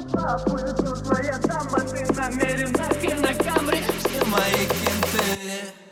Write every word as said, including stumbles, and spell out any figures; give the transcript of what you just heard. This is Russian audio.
Твоя дама, ты намерена кинокамере. Все мои кенты